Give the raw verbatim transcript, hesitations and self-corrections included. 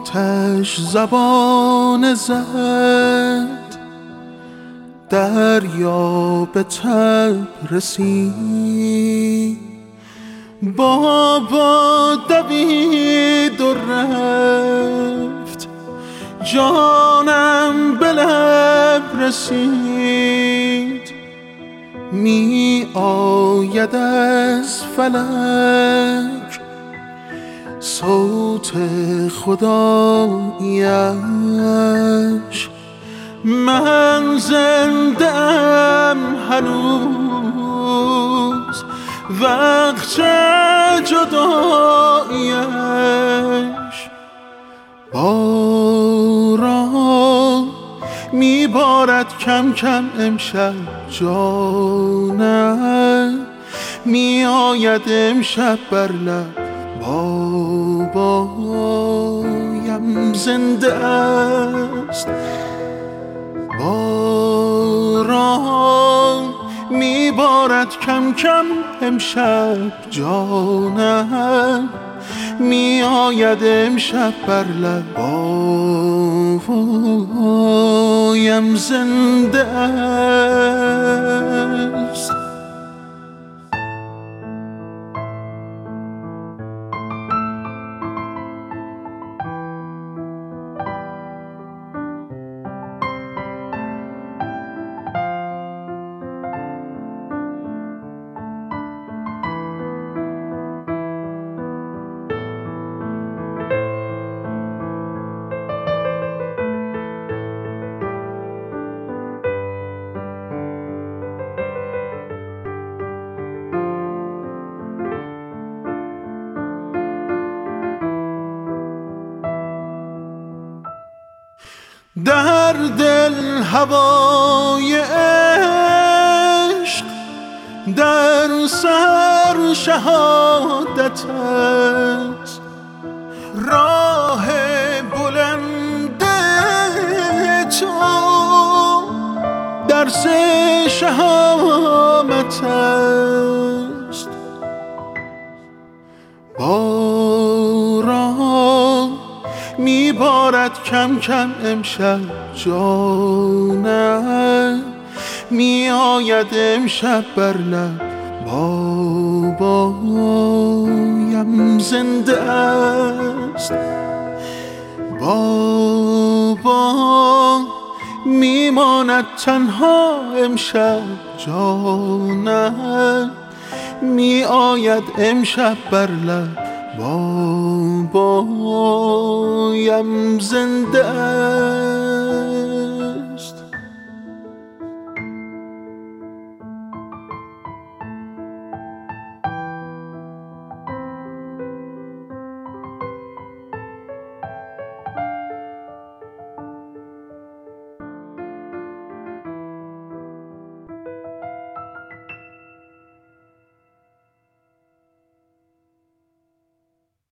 آتش زبان زد دریا به تب رسید، بابا دوید و رفت، جانم به لب رسید. می آید از فلک صوت خداییش، من زنده ام هنوز وقت جداییش. باران میبارد کم کم امشب جانم، می آید امشب بر لب بابایم زنده است. باران میبارد کم کم امشب جانم، می آید امشب بر لب بابایم زنده است. در دل هوای عشق، در سر شهادت است، راه بلند تو درس شهامت است. باران میبارد کم کم امشب جانم، می آید امشب بر لب بابایم زنده است. بابا میماند تنها امشب جانم، می آید امشب بر لب بابایم زنده است.